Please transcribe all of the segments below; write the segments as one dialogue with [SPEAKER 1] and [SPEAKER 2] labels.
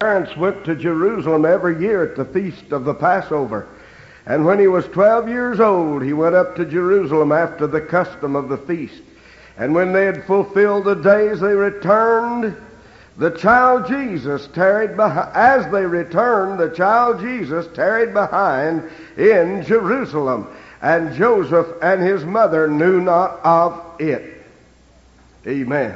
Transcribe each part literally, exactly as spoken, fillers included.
[SPEAKER 1] parents went to Jerusalem every year at the feast of the Passover. And when he was twelve years old, he went up to Jerusalem after the custom of the feast. And when they had fulfilled the days, they returned. The child Jesus tarried behind. As they returned, the child Jesus tarried behind in Jerusalem. And Joseph and his mother knew not of it. Amen.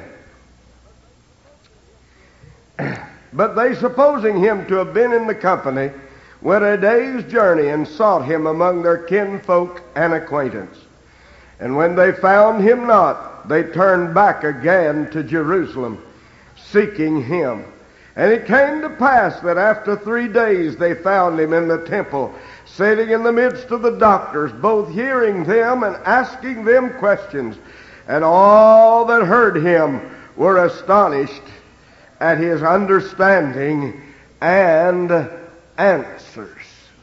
[SPEAKER 1] But they, supposing him to have been in the company, went a day's journey and sought him among their kinfolk and acquaintance. And when they found him not, they turned back again to Jerusalem, seeking him. And it came to pass that after three days they found him in the temple, sitting in the midst of the doctors, both hearing them and asking them questions. And all that heard him were astonished at his understanding and answers.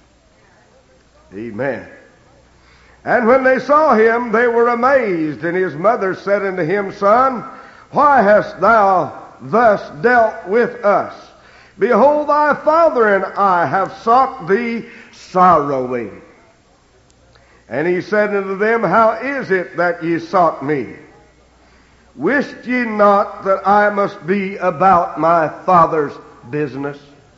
[SPEAKER 1] Amen. And when they saw him, they were amazed. And his mother said unto him, Son, why hast thou thus dealt with us? Behold, thy father and I have sought thee sorrowing. And he said unto them, How is it that ye sought me? Wist ye not that I must be about my Father's business?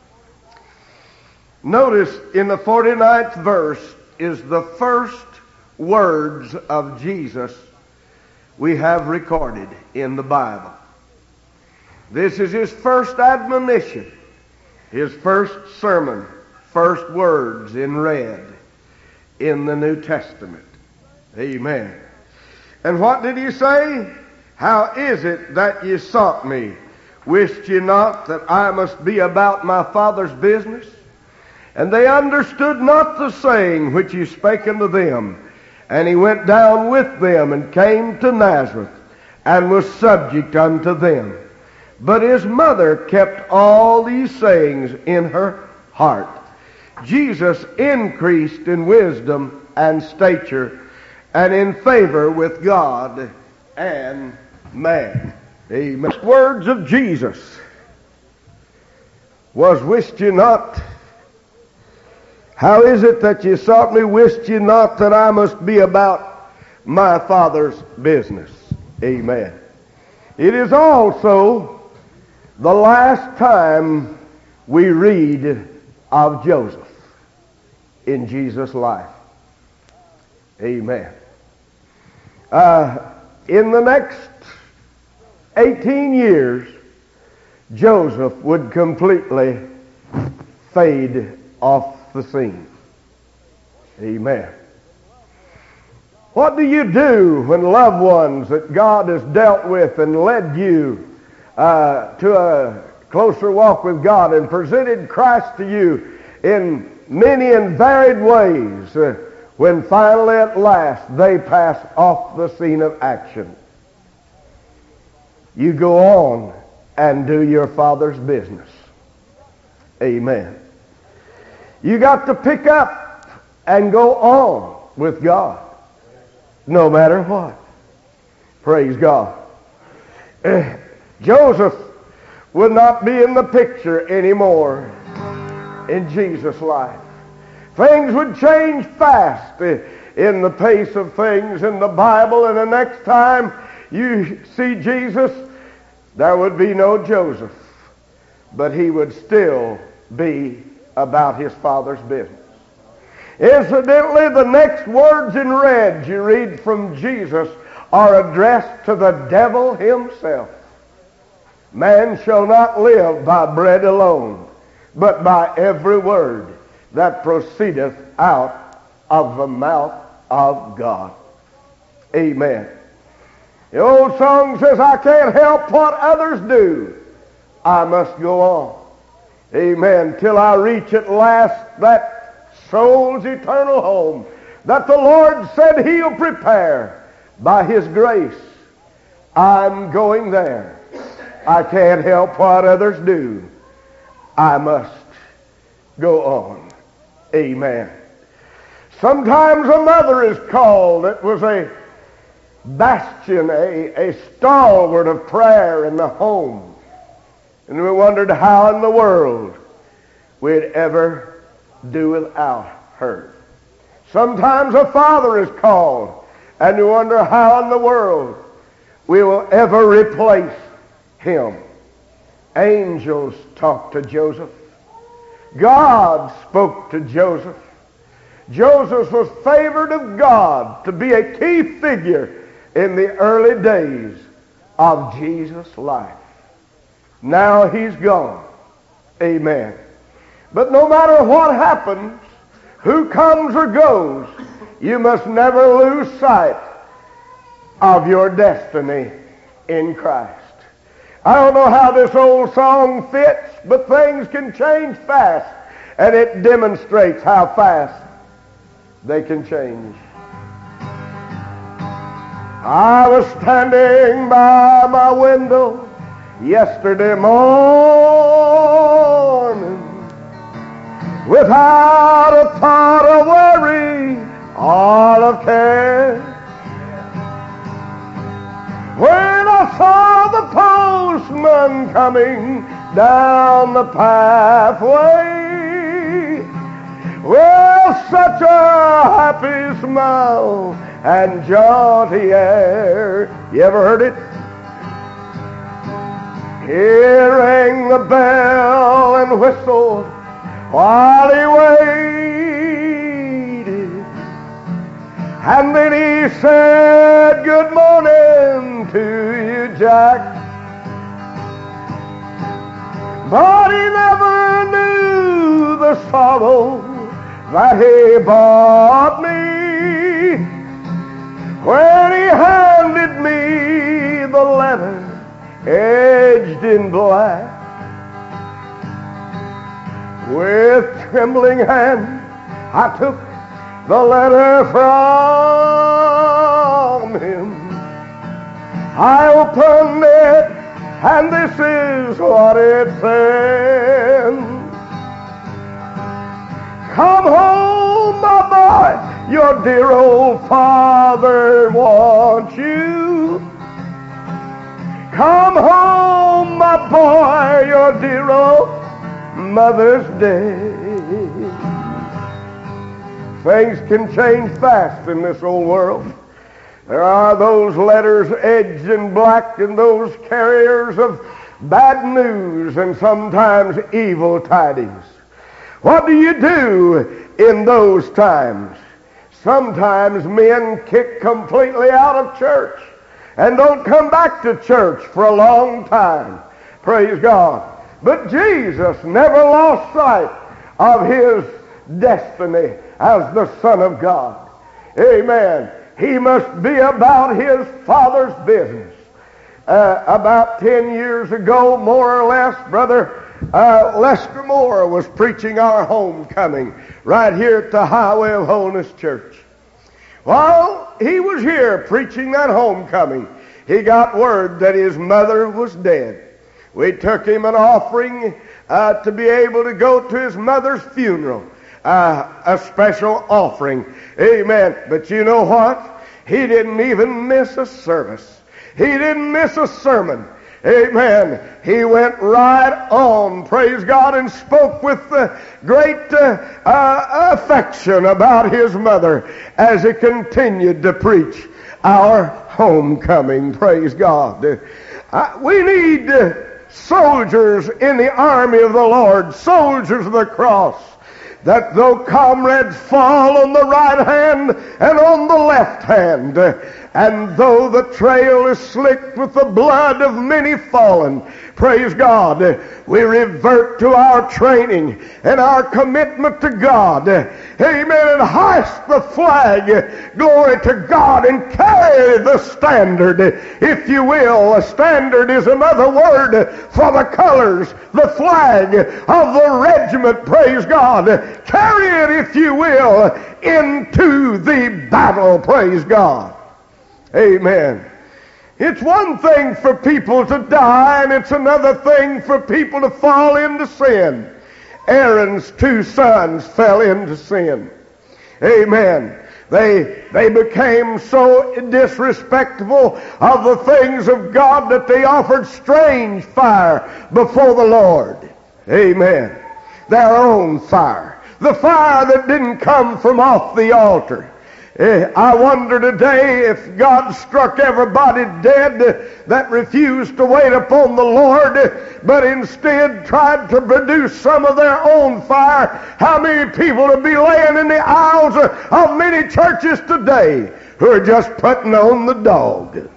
[SPEAKER 1] Notice in the forty-ninth verse is the first words of Jesus we have recorded in the Bible. This is his first admonition, his first sermon, first words in red in the New Testament. Amen. And what did he say? How is it that ye sought me? Wist ye not that I must be about my Father's business? And they understood not the saying which he spake unto them. And he went down with them and came to Nazareth, and was subject unto them. But his mother kept all these sayings in her heart. Jesus increased in wisdom and stature, and in favor with God and man. Amen. The words of Jesus was, Wist ye not? How is it that ye sought me? Wist ye not that I must be about my Father's business? Amen. It is also the last time we read of Joseph in Jesus' life. Amen. Uh, in the next eighteen years, Joseph would completely fade off the scene. Amen. What do you do when loved ones that God has dealt with and led you uh, to a closer walk with God and presented Christ to you in many and varied ways, uh, when finally at last they pass off the scene of action? You go on and do your Father's business. Amen. You got to pick up and go on with God, no matter what. Praise God. Uh, Joseph would not be in the picture anymore in Jesus' life. Things would change fast uh, in the pace of things in the Bible, and the next time you see Jesus, there would be no Joseph, but he would still be about his Father's business. Incidentally, the next words in red you read from Jesus are addressed to the devil himself. Man shall not live by bread alone, but by every word that proceedeth out of the mouth of God. Amen. The old song says, I can't help what others do. I must go on. Amen. Till I reach at last that soul's eternal home that the Lord said he'll prepare by his grace. I'm going there. I can't help what others do. I must go on. Amen. Sometimes a mother is called. It was a bastion, a, a stalwart of prayer in the home. And we wondered how in the world we'd ever do without her. Sometimes a father is called, and we wonder how in the world we will ever replace him. Angels talked to Joseph. God spoke to Joseph. Joseph was favored of God to be a key figure in the early days of Jesus' life. Now he's gone. Amen. But no matter what happens, who comes or goes, you must never lose sight of your destiny in Christ. I don't know how this old song fits, but things can change fast, and it demonstrates how fast they can change. I was standing by my window yesterday morning without a thought of worry or of care, when I saw the postman coming down the pathway, well, such a happy smile and jaunty air. You ever heard it? He rang the bell and whistled while he waited, and then he said, "Good morning to you, Jack." But he never knew the sorrow that he brought me when he handed me the letter edged in black. With trembling hand I took the letter from him. I opened it, and this is what it said. "Come home, my boy, your dear old father wants you. Come home, my boy, your dear old mother's dead." Things can change fast in this old world. There are those letters edged in black, and those carriers of bad news and sometimes evil tidings. What do you do in those times? Sometimes men kick completely out of church and don't come back to church for a long time. Praise God. But Jesus never lost sight of his destiny as the Son of God. Amen. He must be about his Father's business. Uh, about ten years ago, more or less, Brother uh, Lester Moore was preaching our homecoming right here at the Highway of Holiness Church. While he was here preaching that homecoming, he got word that his mother was dead. We took him an offering uh, to be able to go to his mother's funeral. Uh, a special offering. Amen. But you know what? He didn't even miss a service. He didn't miss a sermon. Amen. He went right on, praise God, and spoke with uh, great uh, uh, affection about his mother as he continued to preach our homecoming. Praise God. Uh, we need uh, soldiers in the army of the Lord, soldiers of the cross, that though comrades fall on the right hand and on the left hand, and though the trail is slicked with the blood of many fallen, praise God, we revert to our training and our commitment to God. Amen. And hoist the flag, glory to God, and carry the standard, if you will. A standard is another word for the colors, the flag of the regiment, praise God. Carry it, if you will, into the battle, praise God. Amen. It's one thing for people to die, and it's another thing for people to fall into sin. Aaron's two sons fell into sin. Amen. They, they became so disrespectful of the things of God that they offered strange fire before the Lord. Amen. Their own fire. The fire that didn't come from off the altar. I wonder today if God struck everybody dead that refused to wait upon the Lord, but instead tried to produce some of their own fire, how many people would be laying in the aisles of many churches today who are just putting on the dog?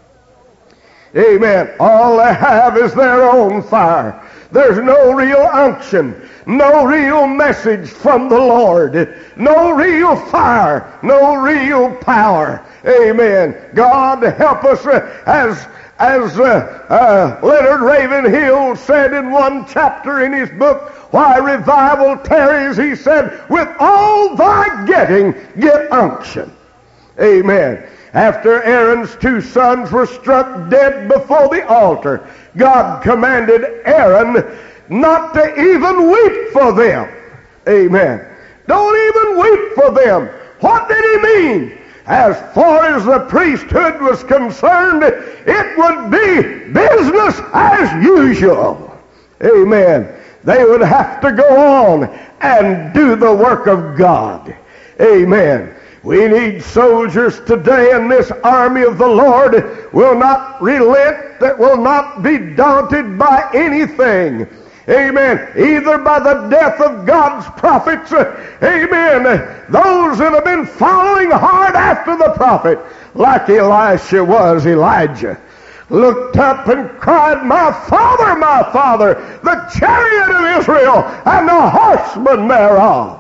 [SPEAKER 1] Amen. All they have is their own fire. There's no real unction, no real message from the Lord, no real fire, no real power. Amen. God help us, uh, as as uh, uh, Leonard Ravenhill said in one chapter in his book, Why Revival Tarries, he said, with all thy getting, get unction. Amen. After Aaron's two sons were struck dead before the altar, God commanded Aaron not to even weep for them. Amen. Don't even weep for them. What did he mean? As far as the priesthood was concerned, it would be business as usual. Amen. They would have to go on and do the work of God. Amen. We need soldiers today, and this army of the Lord will not relent, that will not be daunted by anything. Amen. Either by the death of God's prophets, amen, those that have been following hard after the prophet, like Elisha was Elijah, looked up and cried, My father, my father, the chariot of Israel and the horsemen thereof.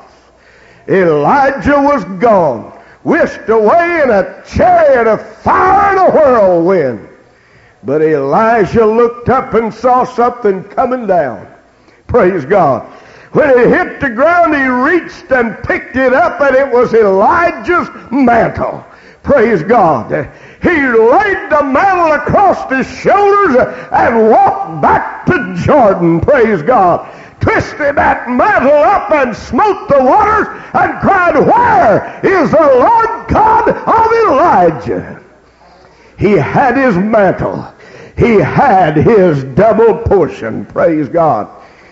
[SPEAKER 1] Elijah was gone, whisked away in a chariot of fire and a whirlwind. But Elijah looked up and saw something coming down. Praise God. When it hit the ground, he reached and picked it up, and it was Elijah's mantle. Praise God. He laid the mantle across his shoulders and walked back to Jordan. Praise God. Twisted that mantle up and smote the waters and cried, Where is the Lord God of Elijah? He had his mantle. He had his double portion. Praise God.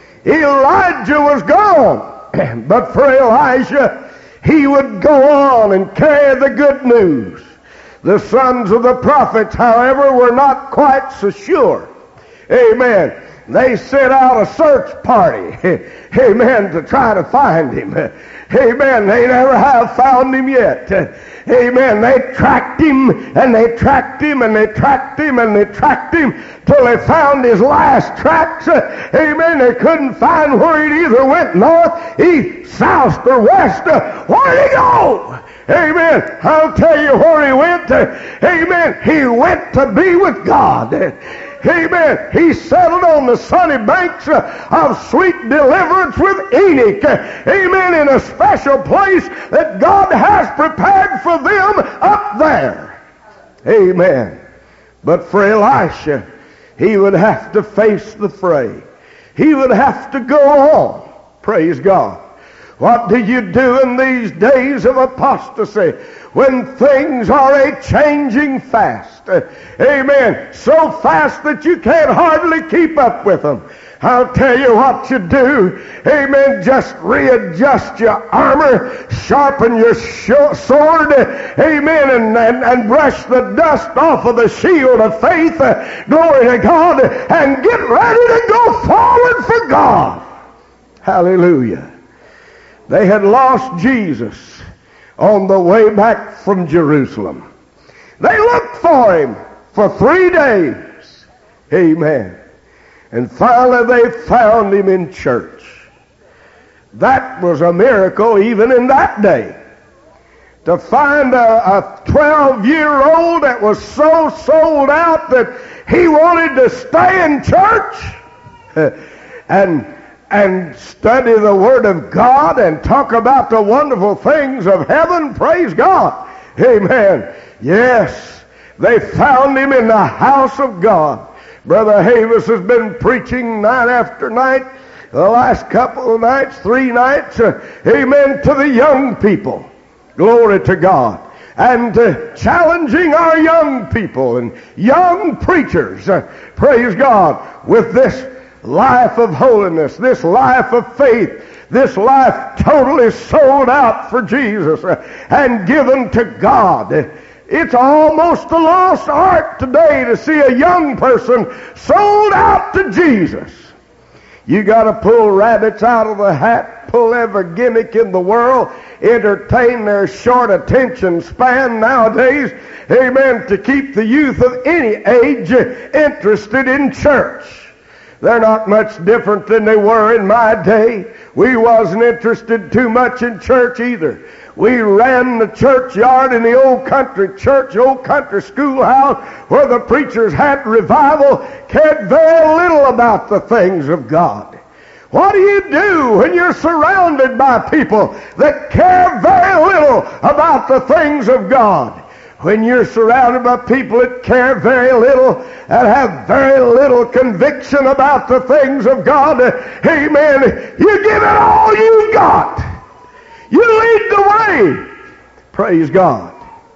[SPEAKER 1] Elijah was gone, but for Elijah, he would go on and carry the good news. The sons of the prophets, however, were not quite so sure. Amen. They sent out a search party, amen, to try to find him. Amen. They never have found him yet. Amen. They tracked him, and they tracked him, and they tracked him, and they tracked him till they found his last tracks. Amen. They couldn't find where he either went north, east, south, or west. Where'd he go? Amen. I'll tell you where he went. Amen. He went to be with God. Amen. He settled on the sunny banks of sweet deliverance with Enoch. Amen. In a special place that God has prepared for them up there. Amen. But for Elisha, he would have to face the fray. He would have to go on. Praise God. What do you do in these days of apostasy when things are a-changing fast? Amen. So fast that you can't hardly keep up with them. I'll tell you what you do. Amen. Just readjust your armor, sharpen your sword, amen, and, and, and brush the dust off of the shield of faith, glory to God, and get ready to go forward for God. Hallelujah. They had lost Jesus on the way back from Jerusalem. They looked for him for three days. Amen. And finally they found him in church. That was a miracle even in that day. To find a twelve-year-old that was so sold out that he wanted to stay in church and and study the Word of God and talk about the wonderful things of heaven. Praise God. Amen. Yes, they found him in the house of God. Brother Havis has been preaching night after night, the last couple of nights, three nights, uh, amen, to the young people. Glory to God. And uh, challenging our young people and young preachers, uh, praise God, with this life of holiness, this life of faith, this life totally sold out for Jesus uh, and given to God. It's almost a lost art today to see a young person sold out to Jesus. You got to pull rabbits out of the hat, pull every gimmick in the world, entertain their short attention span nowadays, amen, to keep the youth of any age interested in church. They're not much different than they were in my day. We wasn't interested too much in church either. We ran the churchyard in the old country church, old country schoolhouse, where the preachers had revival, cared very little about the things of God. What do you do when you're surrounded by people that care very little about the things of God? When you're surrounded by people that care very little and have very little conviction about the things of God, amen, you give it all you've got. You lead the way. Praise God.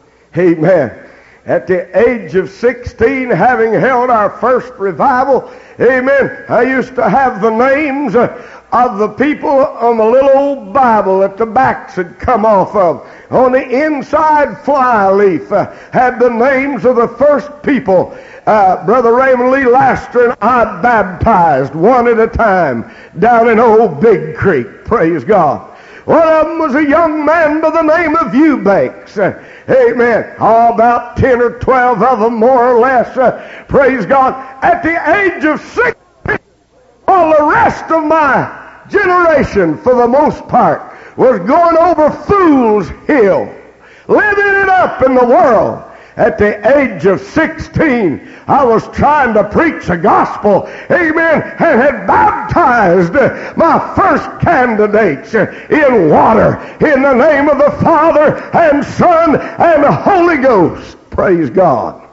[SPEAKER 1] Amen. At the age of sixteen, having held our first revival, amen, I used to have the names of the people on the little old Bible that the backs had come off of. On the inside fly leaf uh, had the names of the first people uh, Brother Raymond Lee Laster and I baptized one at a time down in Old Big Creek. Praise God. One of them was a young man by the name of Eubanks. Uh, amen. All about ten or twelve of them, more or less. Uh, praise God. At the age of sixteen, all the rest of my generation, for the most part, was going over Fool's Hill, living it up in the world. At the age of sixteen, I was trying to preach the gospel, amen, and had baptized my first candidates in water in the name of the Father and Son and the Holy Ghost. Praise God.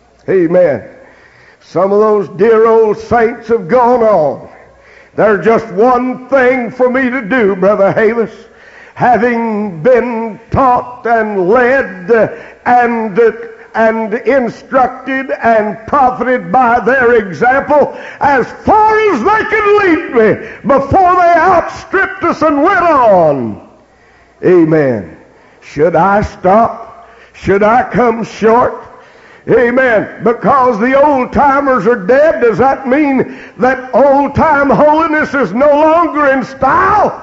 [SPEAKER 1] Amen. Some of those dear old saints have gone on. There's just one thing for me to do, Brother Havis. Having been taught and led and and instructed and profited by their example as far as they could lead me before they outstripped us and went on. Amen. Should I stop? Should I come short? Amen. Because the old-timers are dead, does that mean that old-time holiness is no longer in style?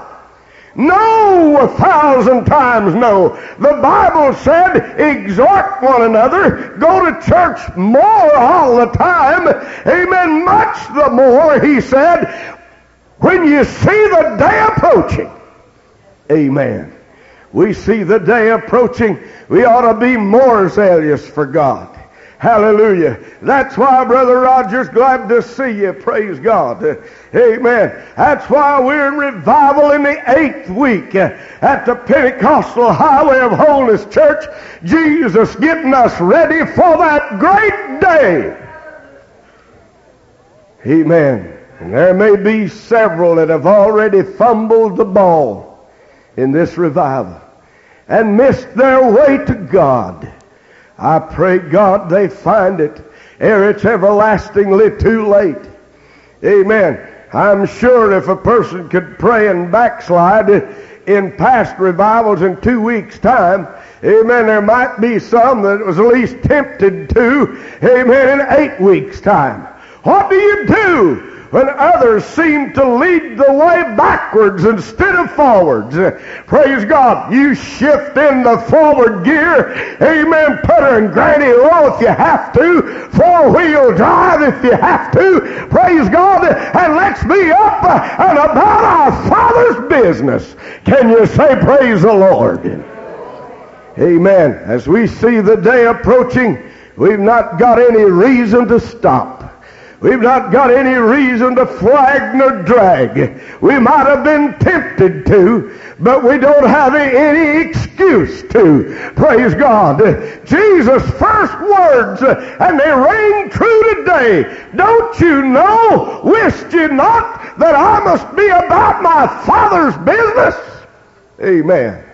[SPEAKER 1] No, a thousand times no. The Bible said, exhort one another, go to church more all the time. Amen. Much the more, he said, when you see the day approaching. Amen. We see the day approaching. We ought to be more zealous for God. Hallelujah. That's why, Brother Rogers, glad to see you. Praise God. Amen. That's why we're in revival in the eighth week at the Pentecostal Highway of Holiness Church. Jesus getting us ready for that great day. Amen. And there may be several that have already fumbled the ball in this revival and missed their way to God. I pray God they find it ere it's everlastingly too late. Amen. I'm sure if a person could pray and backslide in past revivals in two weeks' time, amen, there might be some that was at least tempted to, amen, in eight weeks' time. What do you do when others seem to lead the way backwards instead of forwards? Praise God. You shift in the forward gear. Amen. Put her in granny low if you have to. Four-wheel drive if you have to. Praise God. And let's be up and about our Father's business. Can you say praise the Lord? Amen. As we see the day approaching, we've not got any reason to stop. We've not got any reason to flag nor drag. We might have been tempted to, but we don't have any excuse to. Praise God. Jesus' first words, and they ring true today. Don't you know, wist you not, that I must be about my Father's business? Amen.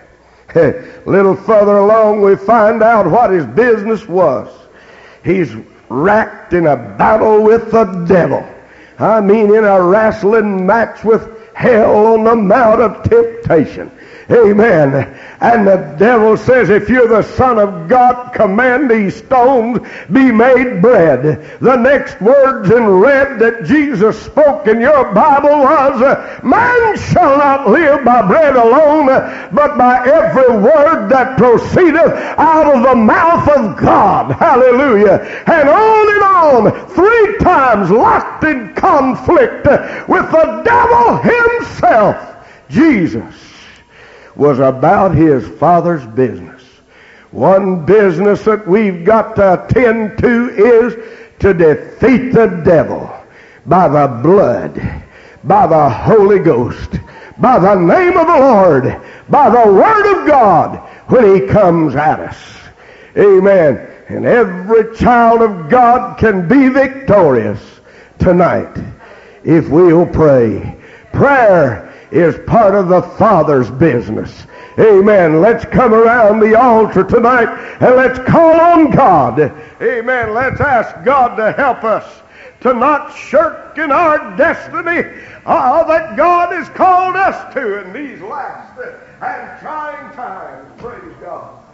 [SPEAKER 1] A little further along, we find out what his business was. He's racked in a battle with the devil. I mean, in a wrestling match with hell on the Mount of Temptation. Amen. And the devil says, if you're the Son of God, command these stones be made bread. The next words in red that Jesus spoke in your Bible was, man shall not live by bread alone, but by every word that proceedeth out of the mouth of God. Hallelujah. And on and on, three times locked in conflict with the devil himself. Jesus was about his Father's business. One business that we've got to attend to is to defeat the devil by the blood, by the Holy Ghost, by the name of the Lord, by the Word of God when he comes at us. Amen. And every child of God can be victorious tonight if we'll pray. Prayer is part of the Father's business. Amen. Let's come around the altar tonight and let's call on God. Amen. Let's ask God to help us to not shirk in our destiny uh, that God has called us to in these last and trying times. Praise God.